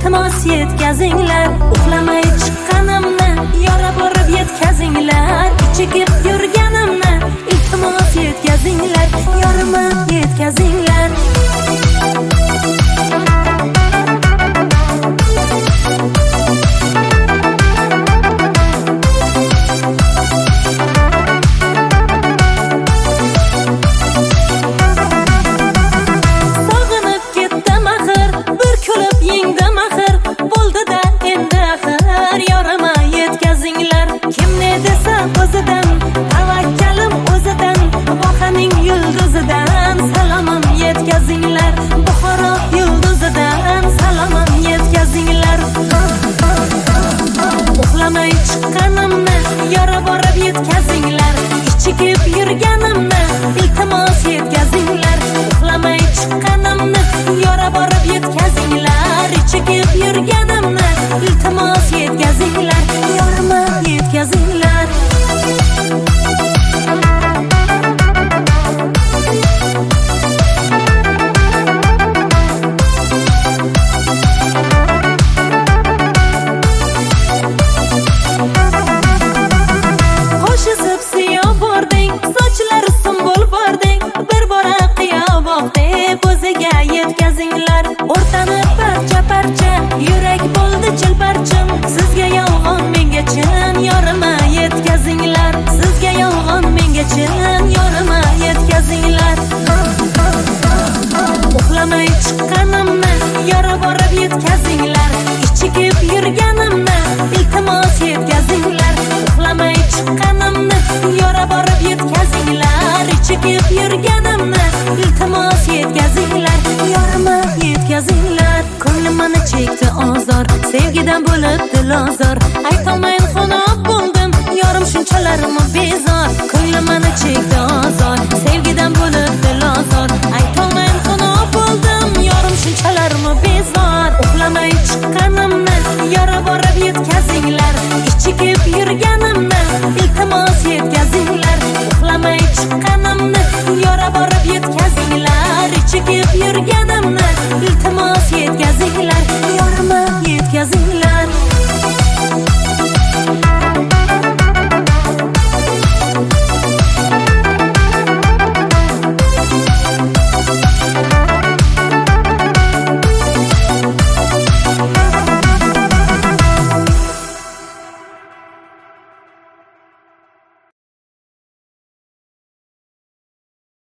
iltimos yetkazinglar. Uxlamay chiqqanimni yora borib yetkazinglar. Chekib yurganimni iltimos yetkazinglar. Yorima yetkazinglar. O'zidan tavakkalim o'zidan vohaning yulduzidan salomim yetkazinglar. Buxoro yulduzidan salomim yetkazinglar. Uxlamay chiqqanimni yora borib yetkazinglar. Chekib yurganimni iltimos yetkazinglar. Uxlamay chiqqanimni yora borib yetkazinglar. Chekib yurganimni iltimos yetkazinglar. Yorima yetkazinglar. Qo'shib siyo bording, sochlari sumbul bording, bir bora qiyoboq deb o'ziga yetkazinglar. O'rtani parcha-parcha, yurak bo'ldi chilparchim. Sizga yolg'on, menga chin, yorima yetkazinglar. Sizga yolg'on, menga chin, yorima yetkazinglar. Uxlamay chiqqanimni yora borib yetkazinglar. Chekib yurganimni iltimos yetkazinglar. Uxlamay chiqqanimni yora borib yetkazinglar. Chekib yurganimni iltimos yetkazinglar. Yorima yetkazinglar. Ko'nglim mana chekdi ozor, sevgidan bo'lib dilozor. Aytolmayin xunob bo'ldim, yorim shunchalarimi bezor. Ko'nglim mana chekdi ozor, sevgidan bo'lib dilozor. Aytolmayin xunob bo'ldim, yorim shunchalarimi bezor.